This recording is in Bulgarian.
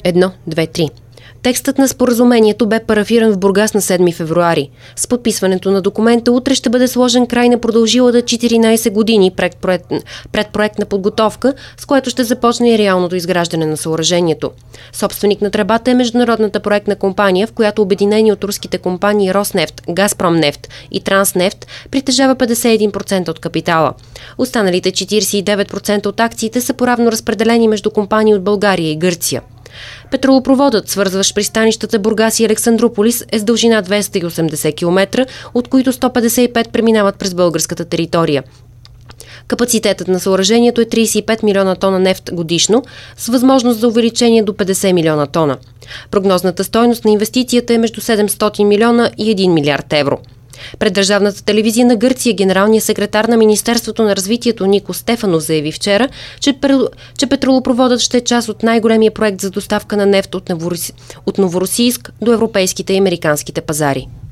1, 2, 3. Текстът на споразумението бе парафиран в Бургас на 7 февруари. С подписването на документа утре ще бъде сложен край на продължилата 14 години предпроектна подготовка, с което ще започне и реалното изграждане на съоръжението. Собственик на тръбата е международната проектна компания, в която обединени от руските компании Роснефт, Газпромнефт и Транснефт притежава 51% от капитала. Останалите 49% от акциите са поравно разпределени между компании от България и Гърция. Петролопроводът, свързващ пристанищата Бургас и Александруполис, е с дължина 280 км, от които 155 преминават през българската територия. Капацитетът на съоръжението е 35 милиона тона нефт годишно, с възможност за увеличение до 50 милиона тона. Прогнозната стойност на инвестицията е между 700 милиона и 1 милиард евро. Пред държавната телевизия на Гърция генералният секретар на Министерството на развитието Нико Стефанов заяви вчера, че петролопроводът ще е част от най-големия проект за доставка на нефт от Новоросийск до европейските и американските пазари.